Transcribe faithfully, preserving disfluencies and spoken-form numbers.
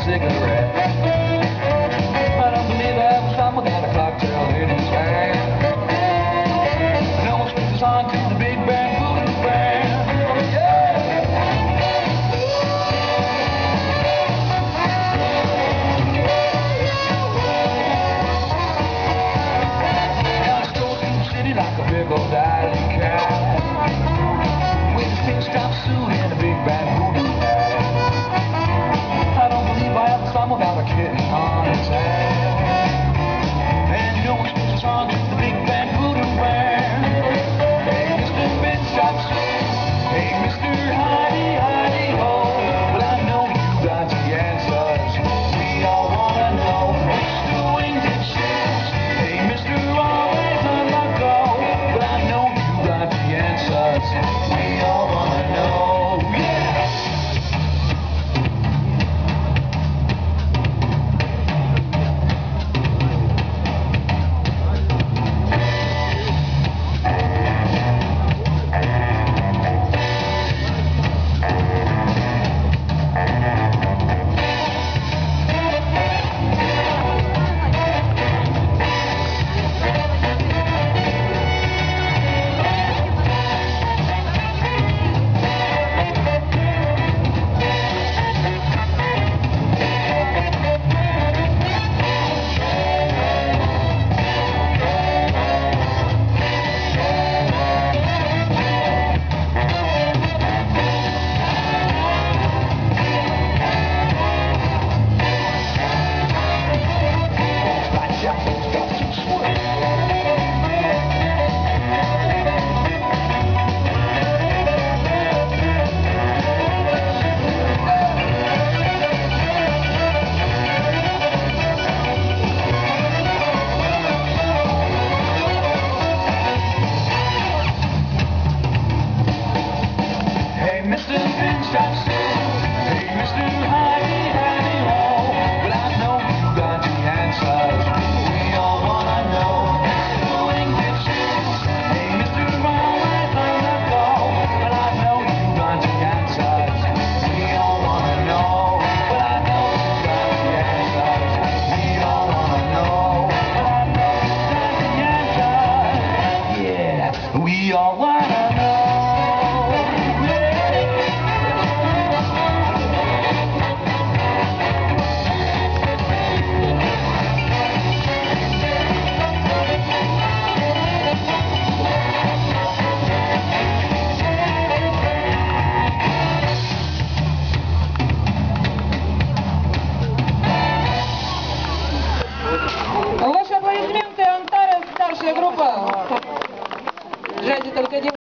cigarette. I don't believe I ever found without a cocktail in his hand. No one switches on to the big band voodoo band. Yeah! Now I stroll through the city like a big old alley cat, with his pink striped suit and a big band voodoo hat. I don't believe I ever saw him without a kitten on his head. And you know he switches on to the big band voodoo band. Hey, Mister Big Shot Suit. Hey, Mister Heidi, Heidi, ho. But I know you got the answers. We all wanna know. Mister Winged Shoes. Hey, Mister Always on the go. But I know you got the answers. We all wanna know. Yeah! Mister Pinstripe Suit. Hey, Mister Heidi, Heidi, ho. But I know you got the answers. We all wanna know. Mister Winged Shoes. Hey, Mister Always on the go. But I know you got the answers. We all wanna know. But I know you got the answers. We all wanna know. But I know you got the answers. Yeah, we all wanna know.